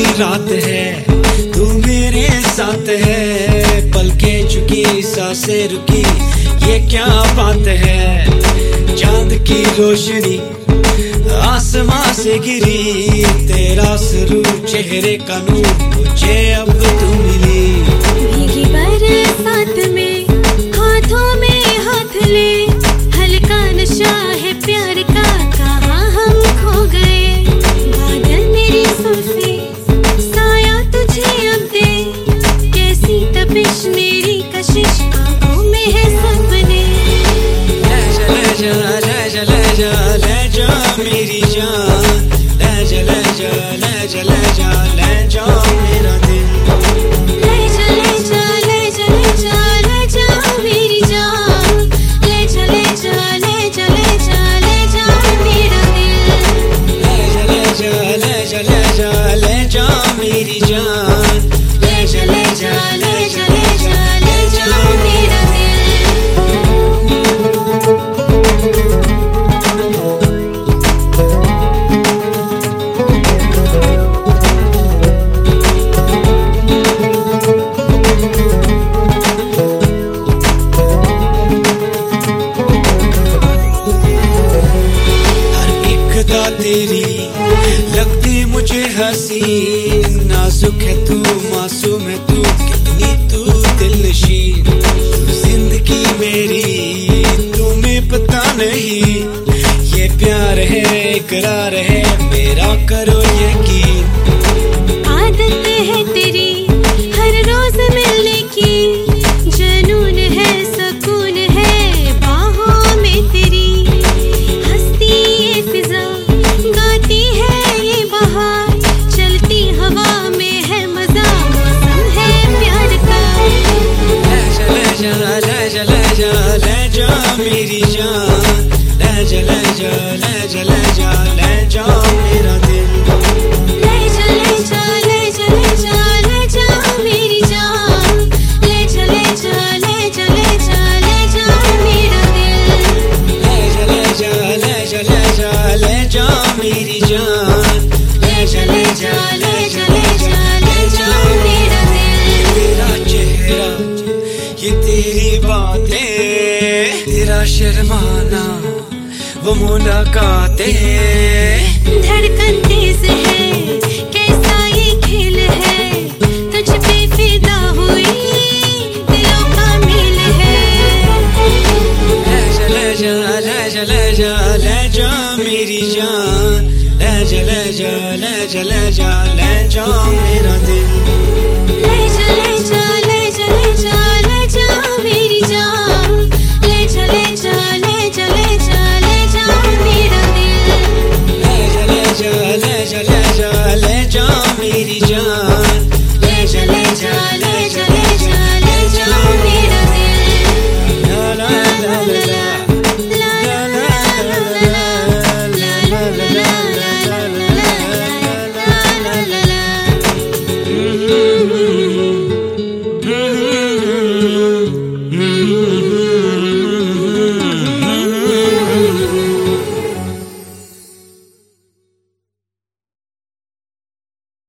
की रात है, तू मेरे साथ है, पलकें झुकी सांसें रुकी, ये क्या बात है। चांद की रोशनी आसमां से गिरी, तेरा सुरूर चेहरे का नूर, मुझे अब तू मिली। भीगी बरसात में हाथों में हाथ ले, हल्का नशा है प्यार का, कहाँ हम खो गए। बादल मेरी जुल्फे साया तुझे अब दे, कैसी तपिश मेरी कशिश, आंखों में है सपने। ले जा ले जा ले जा ले जा मेरी जान, ले जा ले जा ले जा ले जा ले जा मेरा दिल। ले जा ले जा ले जा ले जा ले जा मेरी जान, ले जा ले जा ले जा ले जा ले जा मेरा दिल। ले जा ले जा ले जा ले जा ले जा मेरी जान, ले जा ले जा ले जा ले जा ले जा मेरा दिल। तेरी लगती मुझे हंसी, नाजुक है तू मासूम है तू, कितनी तू दिलनशीं, तू जिंदगी मेरी, तुम्हें पता नहीं ये प्यार है इकरार है मेरा, करो यकीन। आदत है तेरी हर रोज मिलने की, जुनून है सुकून है बाहों में तेरी, हंसती ये फिजा गाती है ये बहार, चलती हवा में है मजा, मौसम है प्यार का। ले जा ले जा ले जा ले जा मेरी जान, ले जा ले जा ले जा ले जा ले जा मेरा दिल। ले जा ले जा ले जा ले जा ले जा मेरी जान, ले जा ले जा ले जा ले जा ले जा मेरा दिल। ले जा ले जा ले जा ले जा ले जा मेरी जान, ले जा ले जा ले जा ले जा ले जा मेरा दिल। तेरा चेहरा ये तेरी बातें, तेरा शर्माना वो मुलाकातें, धड़कन तेज है कैसा ये खेल है, तुझ पे फिदा हुई दिलों का मेल है। ले जा ले जा ले जा ले जा ले जा मेरी जान, ले जा ले जा ले जा ले